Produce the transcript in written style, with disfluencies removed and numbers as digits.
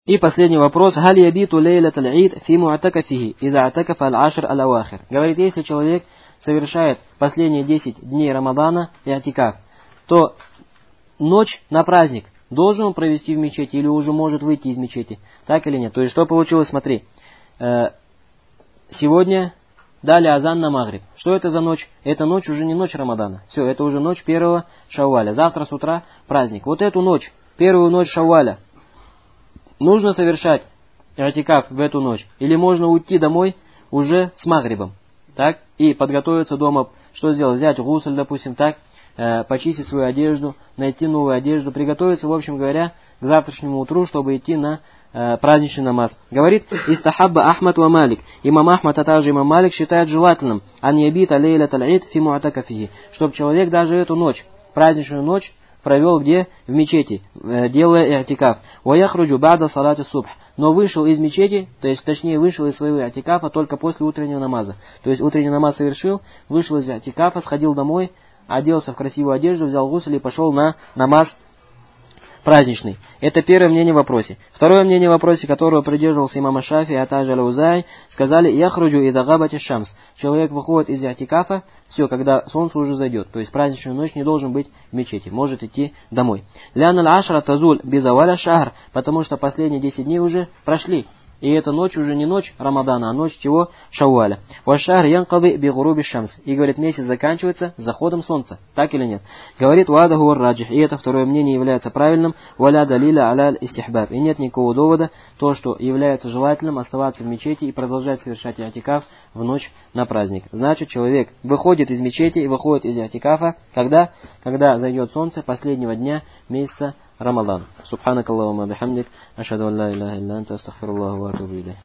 И последний вопрос. Халь ябиту лейлат аль-ид фи му'такафихи, иза атакафа аль-ашр аль-авахир. Говорит, если человек совершает последние 10 дней Рамадана и'тикаф, то ночь на праздник должен он провести в мечети или уже может выйти из мечети? Так или нет? То есть, что получилось? Смотри. Сегодня дали азан на магриб. Что это за ночь? Эта ночь уже не ночь Рамадана. Все, это уже ночь первого Шавваля. Завтра с утра праздник. Вот эту ночь, первую ночь Шавваля, нужно совершать и'тикаф в эту ночь? Или можно уйти домой уже с магрибом? Так? И подготовиться дома. Что сделать? Взять гусль, допустим, так? Почистить свою одежду, найти новую одежду, приготовиться, в общем говоря, к завтрашнему утру, чтобы идти на праздничный намаз. Говорит, истахабба Ахмад ва Малик. Имам Ахмад, а также имам Малик считает желательным ан ябита лейлат аль-ид фи му'такафихи, чтобы человек даже эту ночь, праздничную ночь, провел где? В мечети, делая и'тикаф. Ва яхруджу ба'да салати субх. Но вышел из мечети, то есть точнее вышел из своего и'тикафа только после утреннего намаза. То есть утренний намаз совершил, вышел из и'тикафа, сходил домой, оделся в красивую одежду, взял гусль и пошел на намаз праздничный. Это первое мнение в вопросе. Второе мнение в вопросе, которого придерживался имам Шафи, а также Аль-Аузаи, сказали: «Яхруджу ида габати шамс». Человек выходит из и'тикафа, все, когда солнце уже зайдет. То есть праздничную ночь не должен быть в мечети, может идти домой. «Лян аль-ашра тазуль бизаваля шахр», потому что последние 10 дней уже прошли. И эта ночь уже не ночь Рамадана, а ночь чего? Шавваля. «Вашахр янкаби би гуруби шамс». И говорит, месяц заканчивается с заходом солнца. Так или нет? Говорит, «Вада хуар раджих». И это второе мнение является правильным. «Валя далиля аля истихбаб». И нет никакого довода, то, что является желательным оставаться в мечети и продолжать совершать и'тикаф в ночь на праздник. Значит, человек выходит из мечети и выходит из и'тикафа, когда зайдет солнце последнего дня месяца Рамадан. Субханакаллахумма бихамдик, ашхаду ан ла илляха илля анта, астагфируллаха ва атубу илейх.